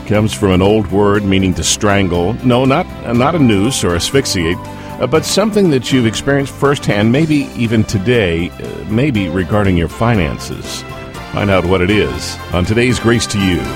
comes from an old word meaning to strangle. No, not a noose or asphyxiate, but something that you've experienced firsthand, maybe even today, maybe regarding your finances. Find out what it is on today's Grace to You.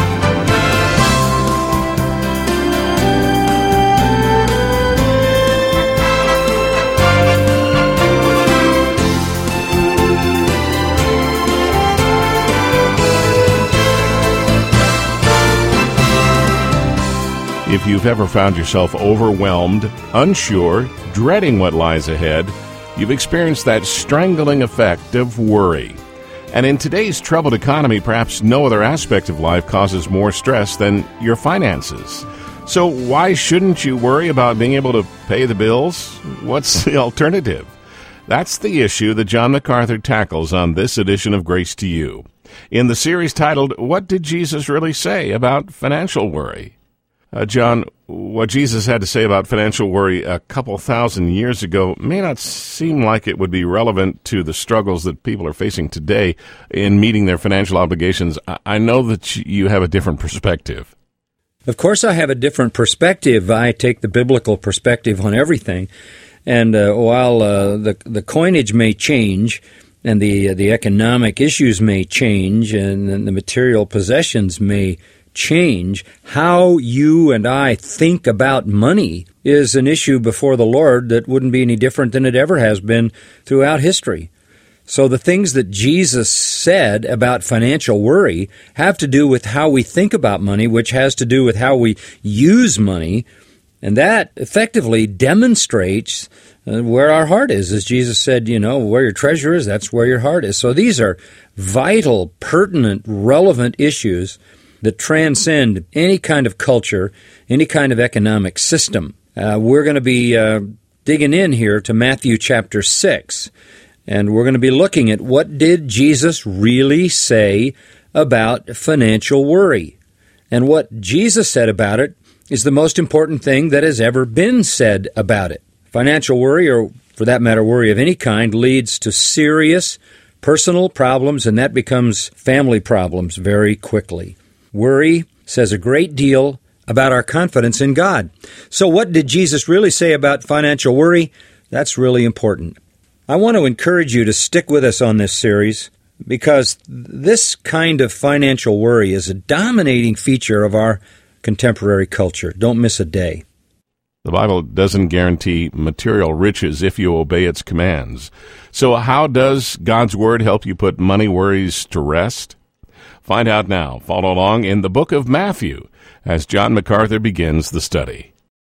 If you've ever found yourself overwhelmed, unsure, dreading what lies ahead, you've experienced that strangling effect of worry. And in today's troubled economy, perhaps no other aspect of life causes more stress than your finances. So why shouldn't you worry about being able to pay the bills? What's the alternative? That's the issue that John MacArthur tackles on this edition of Grace to You. In the series titled, What Did Jesus Really Say About Financial Worry? John, what Jesus had to say about financial worry a couple thousand years ago may not seem like it would be relevant to the struggles that people are facing today in meeting their financial obligations. I know that you have a different perspective. Of course I have a different perspective. I take the biblical perspective on everything. And while the coinage may change and the economic issues may change and the material possessions may change, how you and I think about money is an issue before the Lord that wouldn't be any different than it ever has been throughout history. So the things that Jesus said about financial worry have to do with how we think about money, which has to do with how we use money, and that effectively demonstrates where our heart is. As Jesus said, where your treasure is, that's where your heart is. So these are vital, pertinent, relevant issues that transcend any kind of culture, any kind of economic system. We're going to be digging in here to Matthew chapter 6, and we're going to be looking at what did Jesus really say about financial worry. And what Jesus said about it is the most important thing that has ever been said about it. Financial worry, or for that matter, worry of any kind, leads to serious personal problems, and that becomes family problems very quickly. Worry says a great deal about our confidence in God. So what did Jesus really say about financial worry? That's really important. I want to encourage you to stick with us on this series because this kind of financial worry is a dominating feature of our contemporary culture. Don't miss a day. The Bible doesn't guarantee material riches if you obey its commands. So how does God's Word help you put money worries to rest? Find out now. Follow along in the book of Matthew as John MacArthur begins the study.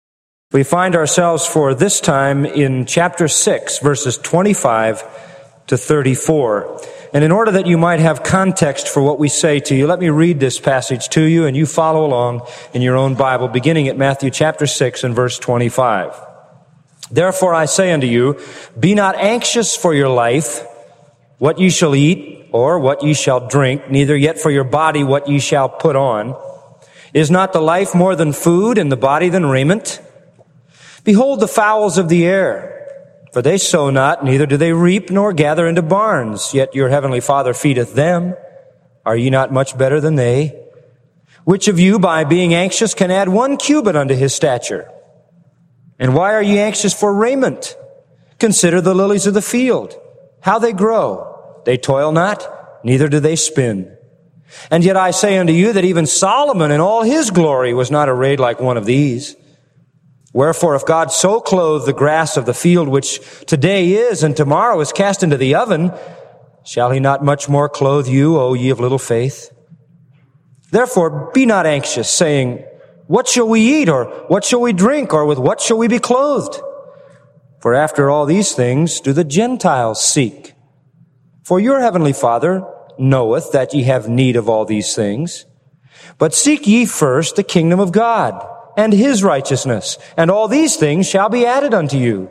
We find ourselves for this time in chapter 6, verses 25 to 34. And in order that you might have context for what we say to you, let me read this passage to you, and you follow along in your own Bible, beginning at Matthew chapter 6 and verse 25. Therefore I say unto you, be not anxious for your life, what ye shall eat, or what ye shall drink, neither yet for your body what ye shall put on. Is not the life more than food, and the body than raiment? Behold the fowls of the air, for they sow not, neither do they reap, nor gather into barns, yet your heavenly Father feedeth them. Are ye not much better than they? Which of you, by being anxious, can add 1 cubit unto his stature? And why are ye anxious for raiment? Consider the lilies of the field, how they grow. They toil not, neither do they spin. And yet I say unto you that even Solomon in all his glory was not arrayed like one of these. Wherefore, if God so clothe the grass of the field, which today is and tomorrow is cast into the oven, shall he not much more clothe you, O ye of little faith? Therefore, be not anxious, saying, what shall we eat, or what shall we drink, or with what shall we be clothed? For after all these things do the Gentiles seek. For your heavenly Father knoweth that ye have need of all these things. But seek ye first the kingdom of God and his righteousness, and all these things shall be added unto you.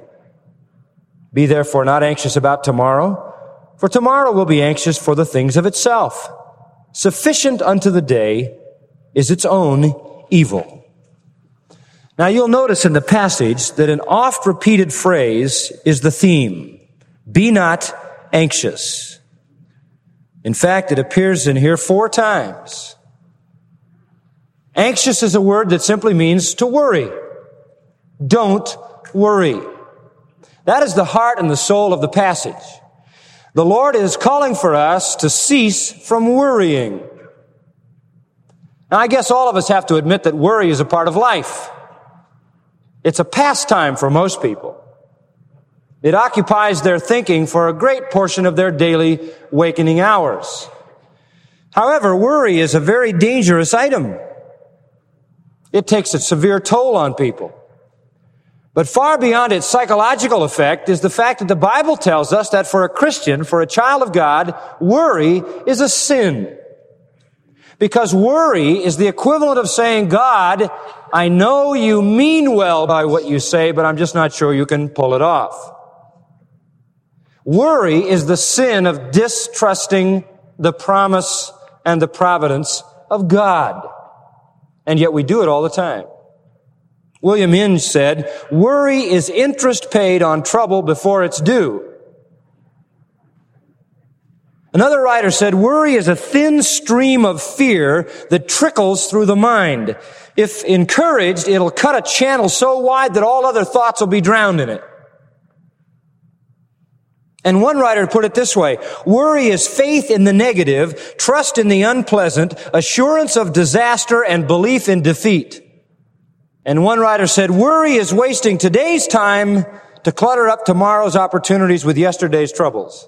Be therefore not anxious about tomorrow, for tomorrow will be anxious for the things of itself. Sufficient unto the day is its own evil. Now you'll notice in the passage that an oft-repeated phrase is the theme. Be not anxious. In fact, it appears in here 4 times. Anxious is a word that simply means to worry. Don't worry. That is the heart and the soul of the passage. The Lord is calling for us to cease from worrying. Now, I guess all of us have to admit that worry is a part of life. It's a pastime for most people. It occupies their thinking for a great portion of their daily wakening hours. However, worry is a very dangerous item. It takes a severe toll on people. But far beyond its psychological effect is the fact that the Bible tells us that for a Christian, for a child of God, worry is a sin. Because worry is the equivalent of saying, God, I know you mean well by what you say, but I'm just not sure you can pull it off. Worry is the sin of distrusting the promise and the providence of God. And yet we do it all the time. William Inge said, worry is interest paid on trouble before it's due. Another writer said, worry is a thin stream of fear that trickles through the mind. If encouraged, it'll cut a channel so wide that all other thoughts will be drowned in it. And one writer put it this way, worry is faith in the negative, trust in the unpleasant, assurance of disaster, and belief in defeat. And one writer said, worry is wasting today's time to clutter up tomorrow's opportunities with yesterday's troubles.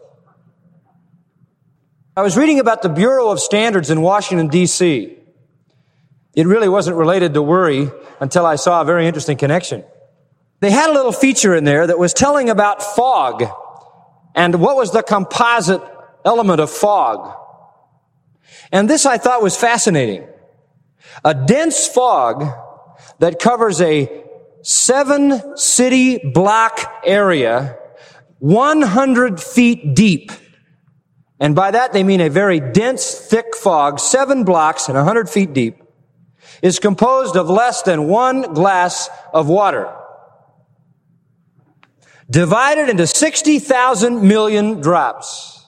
I was reading about the Bureau of Standards in Washington, D.C. It really wasn't related to worry until I saw a very interesting connection. They had a little feature in there that was telling about fog and what was the composite element of fog. And this I thought was fascinating. A dense fog that covers a 7-city block area 100 feet deep. And by that they mean a very dense, thick fog, 7 blocks and 100 feet deep, is composed of less than 1 glass of water, divided into 60,000 million drops.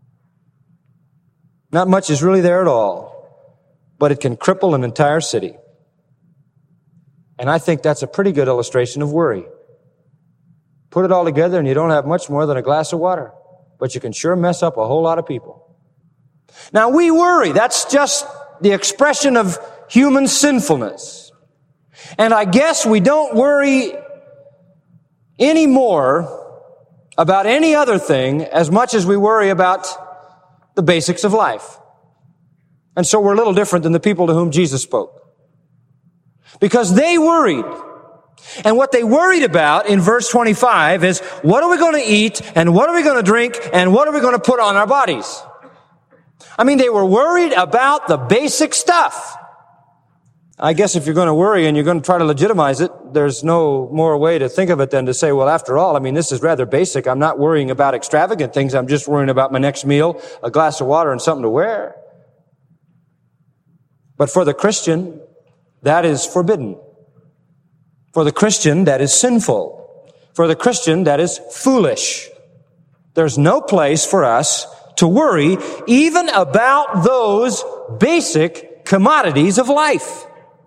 Not much is really there at all, but it can cripple an entire city. And I think that's a pretty good illustration of worry. Put it all together and you don't have much more than a glass of water, but you can sure mess up a whole lot of people. Now we worry. That's just the expression of human sinfulness. And I guess we don't worry any more about any other thing as much as we worry about the basics of life. And so we're a little different than the people to whom Jesus spoke. Because they worried. And what they worried about in verse 25 is, what are we going to eat, and what are we going to drink, and what are we going to put on our bodies? I mean, they were worried about the basic stuff. I guess if you're going to worry and you're going to try to legitimize it, there's no more way to think of it than to say, well, after all, I mean, this is rather basic. I'm not worrying about extravagant things. I'm just worrying about my next meal, a glass of water, and something to wear. But for the Christian, that is forbidden. For the Christian, that is sinful. For the Christian, that is foolish. There's no place for us to worry even about those basic commodities of life.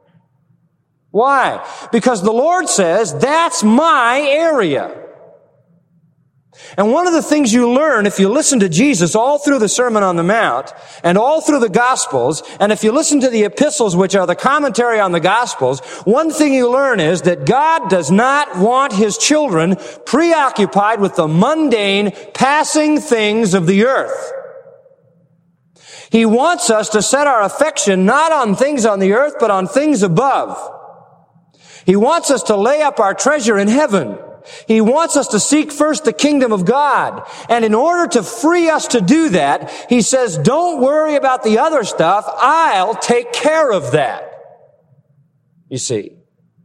Why? Because the Lord says, that's my area. And one of the things you learn if you listen to Jesus all through the Sermon on the Mount and all through the Gospels, and if you listen to the epistles, which are the commentary on the Gospels, one thing you learn is that God does not want His children preoccupied with the mundane, passing things of the earth. He wants us to set our affection not on things on the earth, but on things above. He wants us to lay up our treasure in heaven. He wants us to seek first the kingdom of God. And in order to free us to do that, He says, don't worry about the other stuff. I'll take care of that. You see,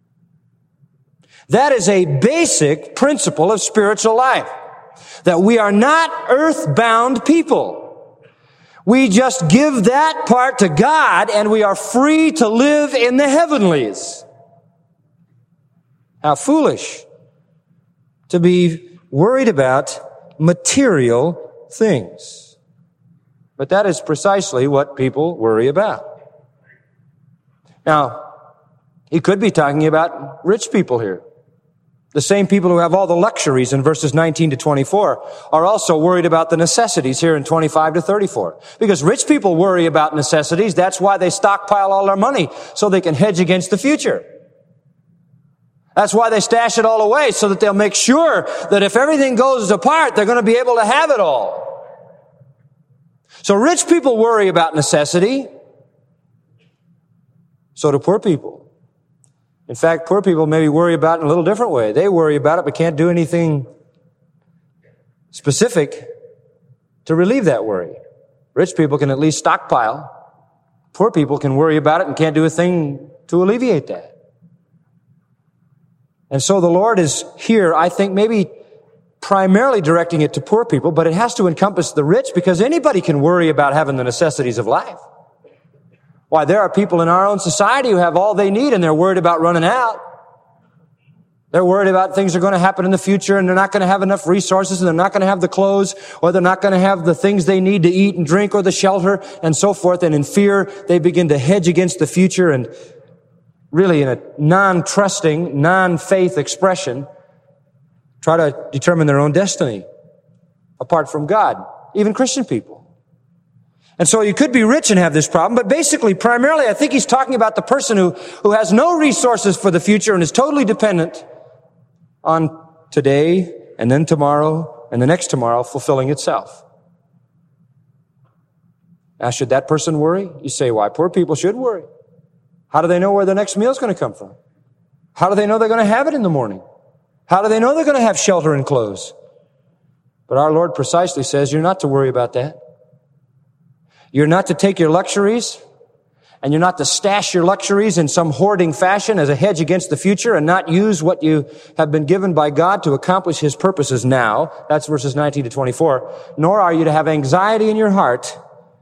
that is a basic principle of spiritual life, that we are not earthbound people. We just give that part to God and we are free to live in the heavenlies. How foolish to be worried about material things. But that is precisely what people worry about. Now, he could be talking about rich people here. The same people who have all the luxuries in verses 19 to 24 are also worried about the necessities here in 25 to 34. Because rich people worry about necessities. That's why they stockpile all their money, so they can hedge against the future. That's why they stash it all away, so that they'll make sure that if everything goes apart, they're going to be able to have it all. So rich people worry about necessity. So do poor people. In fact, poor people maybe worry about it in a little different way. They worry about it but can't do anything specific to relieve that worry. Rich people can at least stockpile. Poor people can worry about it and can't do a thing to alleviate that. And so the Lord is here, I think, maybe primarily directing it to poor people, but it has to encompass the rich, because anybody can worry about having the necessities of life. Why, there are people in our own society who have all they need and they're worried about running out. They're worried about things are going to happen in the future, and they're not going to have enough resources, and they're not going to have the clothes, or they're not going to have the things they need to eat and drink, or the shelter, and so forth. And in fear, they begin to hedge against the future, and really in a non-trusting, non-faith expression, try to determine their own destiny apart from God, even Christian people. And so you could be rich and have this problem, but basically, primarily, I think he's talking about the person who has no resources for the future and is totally dependent on today and then tomorrow and the next tomorrow fulfilling itself. Now, should that person worry? You say, why? Poor people should worry. How do they know where their next meal is going to come from? How do they know they're going to have it in the morning? How do they know they're going to have shelter and clothes? But our Lord precisely says you're not to worry about that. You're not to take your luxuries, and you're not to stash your luxuries in some hoarding fashion as a hedge against the future and not use what you have been given by God to accomplish His purposes now. That's verses 19 to 24. Nor are you to have anxiety in your heart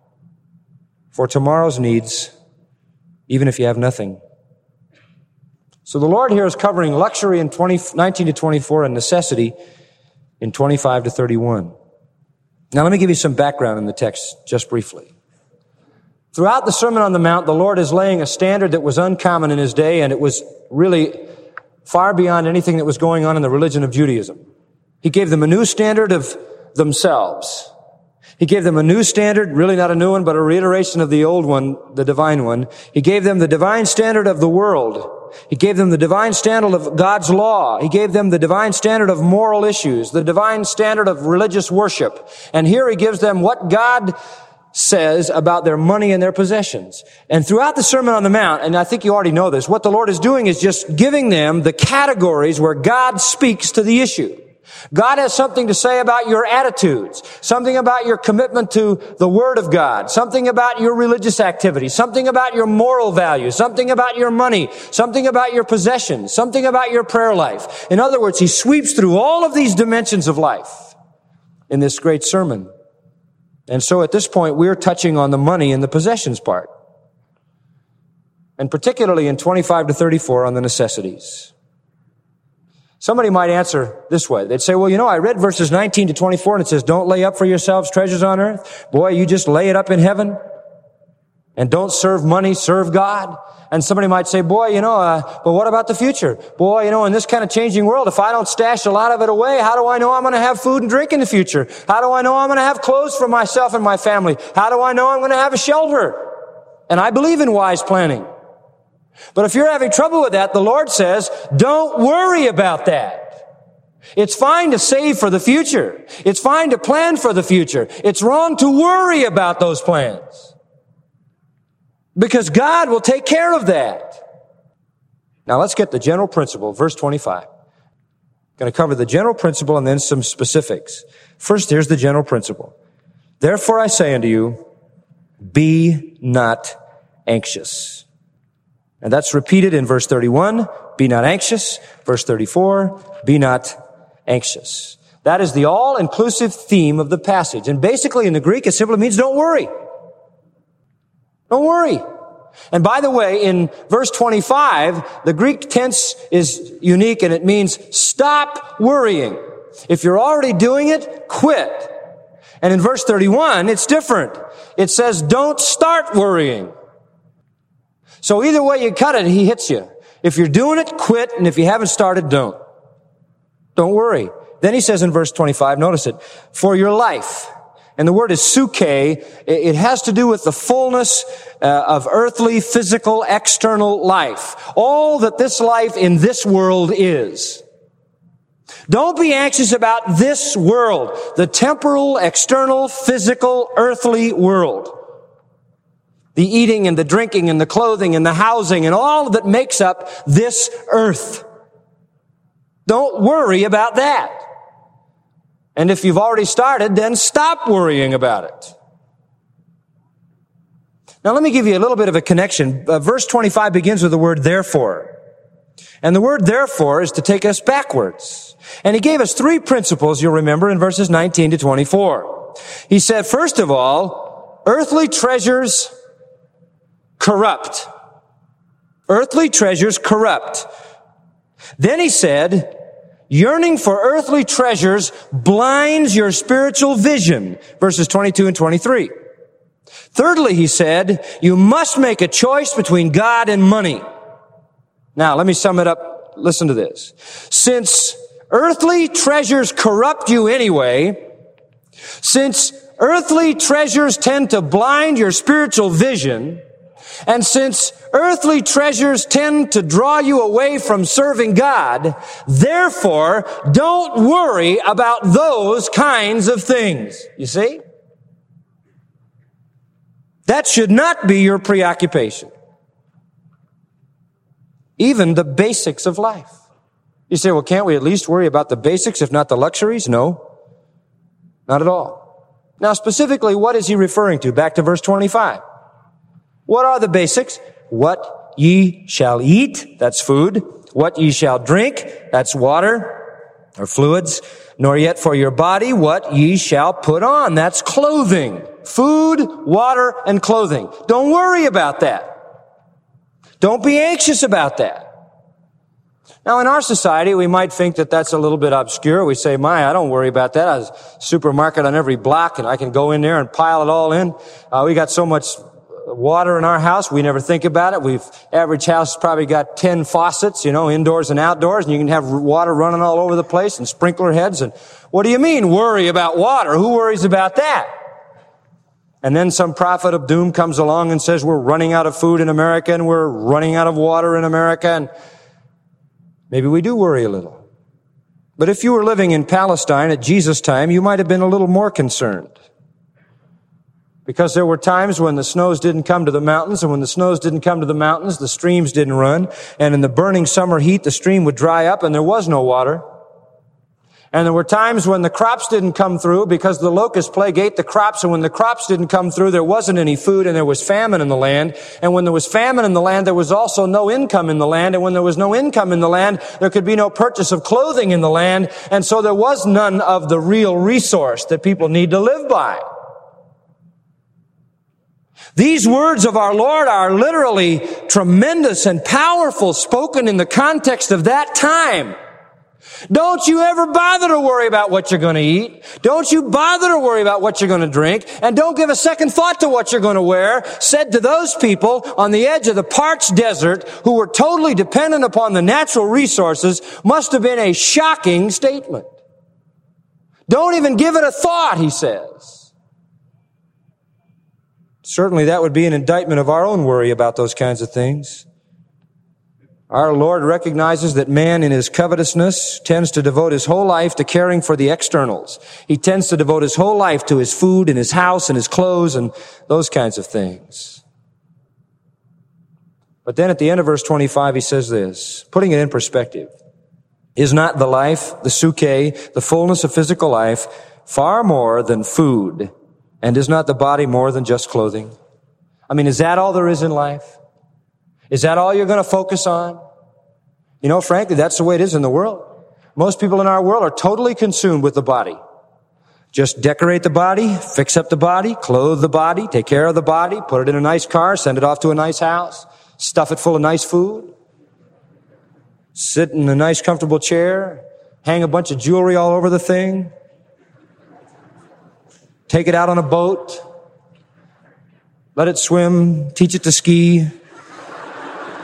for tomorrow's needs, even if you have nothing. So the Lord here is covering luxury in 19 to 24 and necessity in 25 to 31. Now let me give you some background in the text just briefly. Throughout the Sermon on the Mount, the Lord is laying a standard that was uncommon in His day, and it was really far beyond anything that was going on in the religion of Judaism. He gave them a new standard of themselves. He gave them a new standard, really not a new one, but a reiteration of the old one, the divine one. He gave them the divine standard of the world. He gave them the divine standard of God's law. He gave them the divine standard of moral issues, the divine standard of religious worship. And here He gives them what God says about their money and their possessions. And throughout the Sermon on the Mount, and I think you already know this, what the Lord is doing is just giving them the categories where God speaks to the issue. God has something to say about your attitudes, something about your commitment to the Word of God, something about your religious activity, something about your moral values, something about your money, something about your possessions, something about your prayer life. In other words, He sweeps through all of these dimensions of life in this great sermon. And so at this point, we're touching on the money and the possessions part. And particularly in 25 to 34 on the necessities. Somebody might answer this way. They'd say, well, I read verses 19 to 24 and it says, don't lay up for yourselves treasures on earth. Boy, you just lay it up in heaven. And don't serve money, serve God. And somebody might say, boy, but what about the future? Boy, in this kind of changing world, if I don't stash a lot of it away, how do I know I'm going to have food and drink in the future? How do I know I'm going to have clothes for myself and my family? How do I know I'm going to have a shelter? And I believe in wise planning. But if you're having trouble with that, the Lord says, don't worry about that. It's fine to save for the future. It's fine to plan for the future. It's wrong to worry about those plans. Because God will take care of that. Now let's get the general principle, verse 25. I'm going to cover the general principle and then some specifics. First, here's the general principle. Therefore I say unto you, be not anxious. And that's repeated in verse 31, be not anxious. Verse 34, be not anxious. That is the all-inclusive theme of the passage. And basically in the Greek, it simply means don't worry. Don't worry. And by the way, in verse 25, the Greek tense is unique and it means stop worrying. If you're already doing it, quit. And in verse 31, it's different. It says don't start worrying. So either way you cut it, he hits you. If you're doing it, quit, and if you haven't started, don't. Don't worry. Then he says in verse 25, notice it, for your life. And the word is suke. It has to do with the fullness of earthly, physical, external life. All that this life in this world is. Don't be anxious about this world, the temporal, external, physical, earthly world. The eating and the drinking and the clothing and the housing and all that makes up this earth. Don't worry about that. And if you've already started, then stop worrying about it. Now let me give you a little bit of a connection. Verse 25 begins with the word therefore. And the word therefore is to take us backwards. And he gave us three principles, you'll remember, in verses 19 to 24. He said, first of all, earthly treasures corrupt. Earthly treasures corrupt. Then he said, yearning for earthly treasures blinds your spiritual vision. Verses 22 and 23. Thirdly, he said, you must make a choice between God and money. Now, let me sum it up. Listen to this. Since earthly treasures corrupt you anyway, since earthly treasures tend to blind your spiritual vision, and since earthly treasures tend to draw you away from serving God, therefore, don't worry about those kinds of things. You see? That should not be your preoccupation. Even the basics of life. You say, well, can't we at least worry about the basics, if not the luxuries? No, not at all. Now, specifically, what is he referring to? Back to verse 25. What are the basics? What ye shall eat, that's food. What ye shall drink, that's water or fluids. Nor yet for your body what ye shall put on, that's clothing. Food, water, and clothing. Don't worry about that. Don't be anxious about that. Now, in our society, we might think that that's a little bit obscure. We say, I don't worry about that. I have a supermarket on every block, and I can go in there and pile it all in. We got so much water in our house, we never think about it. Average house has probably got 10 faucets, indoors and outdoors, and you can have water running all over the place and sprinkler heads. And what do you mean, worry about water? Who worries about that? And then some prophet of doom comes along and says, we're running out of food in America and we're running out of water in America. And maybe we do worry a little. But if you were living in Palestine at Jesus' time, you might have been a little more concerned. Because there were times when the snows didn't come to the mountains, and when the snows didn't come to the mountains, the streams didn't run. And in the burning summer heat, the stream would dry up and there was no water. And there were times when the crops didn't come through because the locust plague ate the crops, and when the crops didn't come through, there wasn't any food and there was famine in the land. And when there was famine in the land, there was also no income in the land. And when there was no income in the land, there could be no purchase of clothing in the land. And so there was none of the real resource that people need to live by. These words of our Lord are literally tremendous and powerful, spoken in the context of that time. Don't you ever bother to worry about what you're going to eat. Don't you bother to worry about what you're going to drink. And don't give a second thought to what you're going to wear, said to those people on the edge of the parched desert who were totally dependent upon the natural resources. Must have been a shocking statement. Don't even give it a thought, he says. Certainly that would be an indictment of our own worry about those kinds of things. Our Lord recognizes that man in his covetousness tends to devote his whole life to caring for the externals. He tends to devote his whole life to his food and his house and his clothes and those kinds of things. But then at the end of verse 25 he says this, putting it in perspective. Is not the life, the suke, the fullness of physical life, far more than food? And is not the body more than just clothing? I mean, is that all there is in life? Is that all you're going to focus on? Frankly, that's the way it is in the world. Most people in our world are totally consumed with the body. Just decorate the body, fix up the body, clothe the body, take care of the body, put it in a nice car, send it off to a nice house, stuff it full of nice food, sit in a nice comfortable chair, hang a bunch of jewelry all over the thing, take it out on a boat, let it swim, teach it to ski.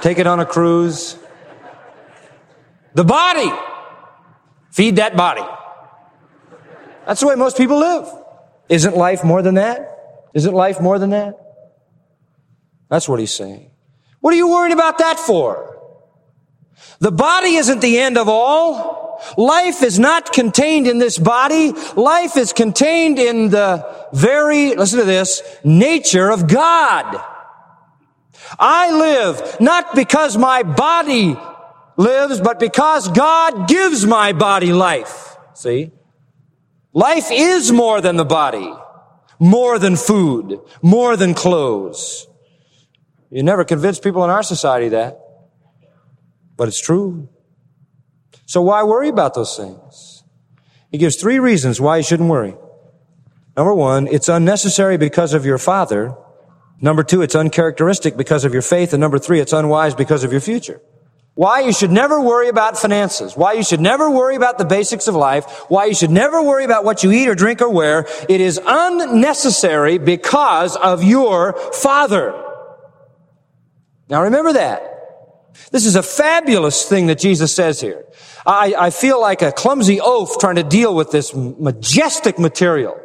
take it on a cruise. The body. Feed that body. That's the way most people live. Isn't life more than that? Isn't life more than that? That's what he's saying. What are you worried about that for? The body isn't the end of all. Life is not contained in this body. Life is contained in the very, listen to this, nature of God. I live not because my body lives, but because God gives my body life. See? Life is more than the body, more than food, more than clothes. You never convince people in our society that, but it's true. So why worry about those things? He gives 3 reasons why you shouldn't worry. Number 1, it's unnecessary because of your father. Number 2, it's uncharacteristic because of your faith. And number 3, it's unwise because of your future. Why you should never worry about finances. Why you should never worry about the basics of life. Why you should never worry about what you eat or drink or wear. It is unnecessary because of your father. Now remember that. This is a fabulous thing that Jesus says here. I feel like a clumsy oaf trying to deal with this majestic material.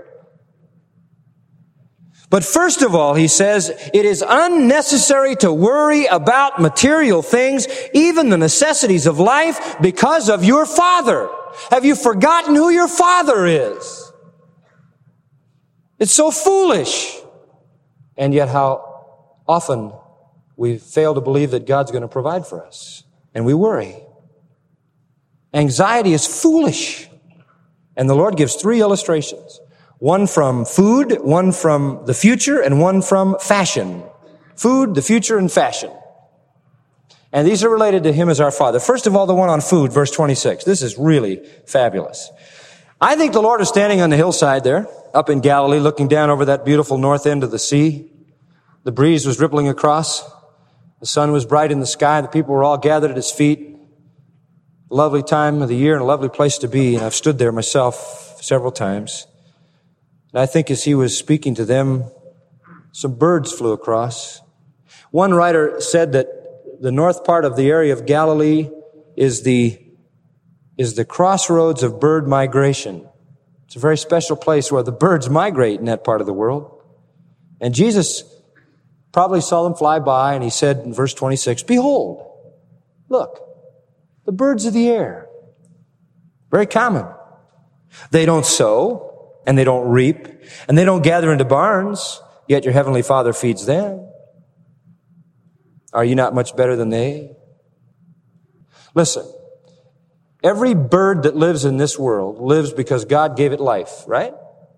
But first of all, he says, it is unnecessary to worry about material things, even the necessities of life, because of your father. Have you forgotten who your father is? It's so foolish. And yet how often we fail to believe that God's going to provide for us. And we worry. Anxiety is foolish. And the Lord gives 3 illustrations. One from food, one from the future, and one from fashion. Food, the future, and fashion. And these are related to Him as our Father. First of all, the one on food, verse 26. This is really fabulous. I think the Lord is standing on the hillside there, up in Galilee, looking down over that beautiful north end of the sea. The breeze was rippling across. The sun was bright in the sky. The people were all gathered at His feet. A lovely time of the year and a lovely place to be. And I've stood there myself several times. And I think as He was speaking to them, some birds flew across. One writer said that the north part of the area of Galilee is the crossroads of bird migration. It's a very special place where the birds migrate in that part of the world. And Jesus probably saw them fly by, and He said in verse 26, "Behold, look, the birds of the air." Very common. They don't sow, and they don't reap, and they don't gather into barns, yet your heavenly Father feeds them. Are you not much better than they? Listen, every bird that lives in this world lives because God gave it life, right?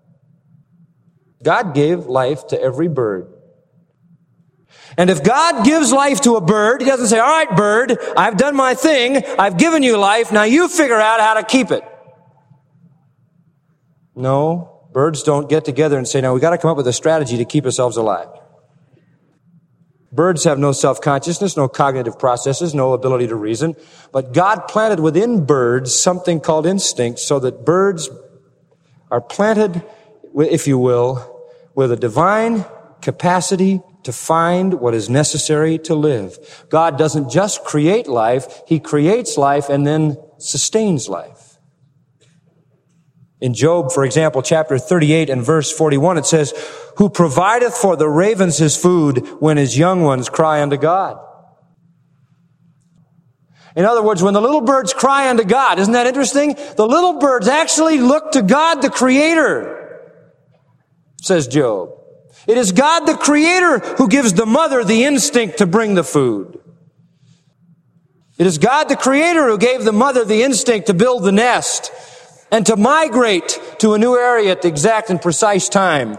God gave life to every bird. And if God gives life to a bird, He doesn't say, "All right, bird, I've done my thing, I've given you life, now you figure out how to keep it." No, birds don't get together and say, "Now we got to come up with a strategy to keep ourselves alive." Birds have no self-consciousness, no cognitive processes, no ability to reason. But God planted within birds something called instinct, so that birds are planted, if you will, with a divine capacity to find what is necessary to live. God doesn't just create life, He creates life and then sustains life. In Job, for example, chapter 38 and verse 41, it says, "Who provideth for the ravens his food when his young ones cry unto God." In other words, when the little birds cry unto God, isn't that interesting? The little birds actually look to God the Creator, says Job. It is God the Creator who gives the mother the instinct to bring the food. It is God the Creator who gave the mother the instinct to build the nest and to migrate to a new area at the exact and precise time.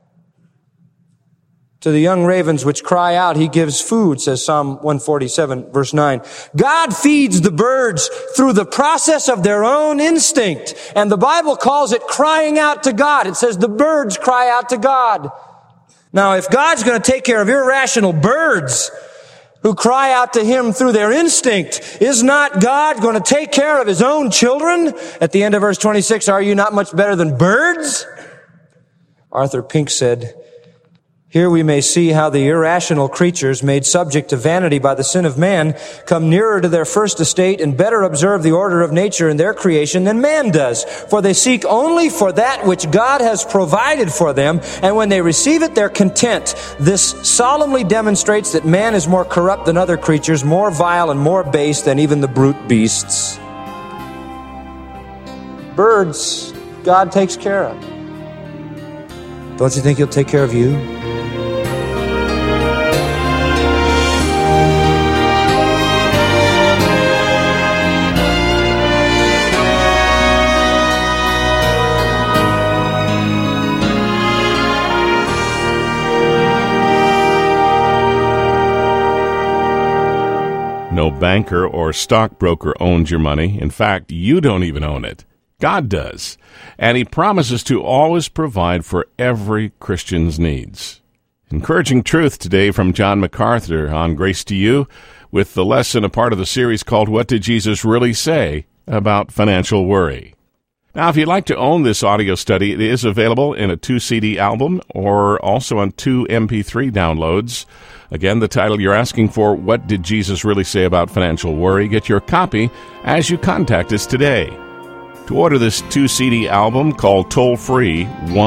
To the young ravens which cry out, He gives food, says Psalm 147, verse 9. God feeds the birds through the process of their own instinct. And the Bible calls it crying out to God. It says the birds cry out to God. Now, if God's going to take care of irrational birds who cry out to Him through their instinct, is not God going to take care of His own children? At the end of verse 26, are you not much better than birds? Arthur Pink said, Here we may see how the irrational creatures made subject to vanity by the sin of man come nearer to their first estate and better observe the order of nature in their creation than man does. For they seek only for that which God has provided for them, and when they receive it, they're content. This solemnly demonstrates that man is more corrupt than other creatures, more vile and more base than even the brute beasts. Birds, God takes care of. Don't you think He'll take care of you? No banker or stockbroker owns your money. In fact, you don't even own it. God does. And He promises to always provide for every Christian's needs. Encouraging truth today from John MacArthur on Grace to You, with the lesson, a part of the series called What Did Jesus Really Say About Financial Worry? Now, if you'd like to own this audio study, it is available in a 2-CD album or also on 2 MP3 downloads. Again, the title you're asking for, What Did Jesus Really Say About Financial Worry? Get your copy as you contact us today. To order this 2-CD album, call toll-free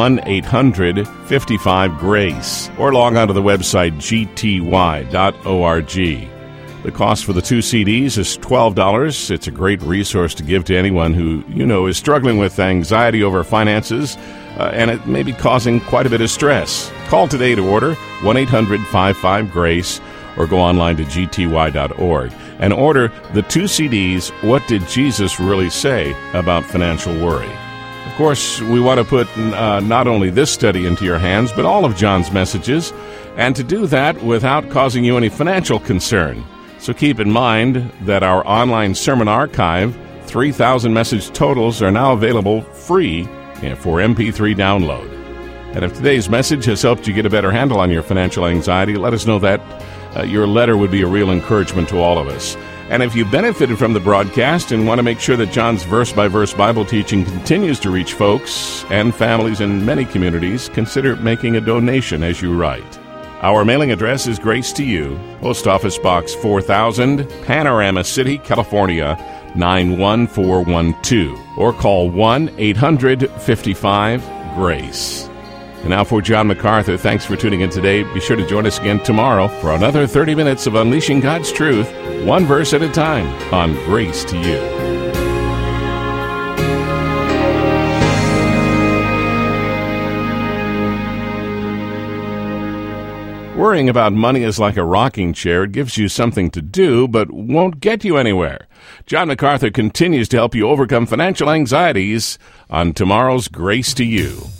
1-800-55-GRACE or log on to the website gty.org. The cost for the 2 CDs is $12. It's a great resource to give to anyone who, is struggling with anxiety over finances, and it may be causing quite a bit of stress. Call today to order, 1-800-55-GRACE, or go online to gty.org and order the 2 CDs, What Did Jesus Really Say About Financial Worry? Of course, we want to put not only this study into your hands, but all of John's messages, and to do that without causing you any financial concern. So keep in mind that our online sermon archive, 3,000 message totals, are now available free for MP3 download. And if today's message has helped you get a better handle on your financial anxiety, let us know that. Your letter would be a real encouragement to all of us. And if you benefited from the broadcast and want to make sure that John's verse-by-verse Bible teaching continues to reach folks and families in many communities, consider making a donation as you write. Our mailing address is Grace to You, Post Office Box 4000, Panorama City, California, 91412, or call 1-800-55-GRACE. And now for John MacArthur, thanks for tuning in today. Be sure to join us again tomorrow for another 30 minutes of unleashing God's truth, one verse at a time, on Grace to You. Worrying about money is like a rocking chair. It gives you something to do, but won't get you anywhere. John MacArthur continues to help you overcome financial anxieties on tomorrow's Grace to You.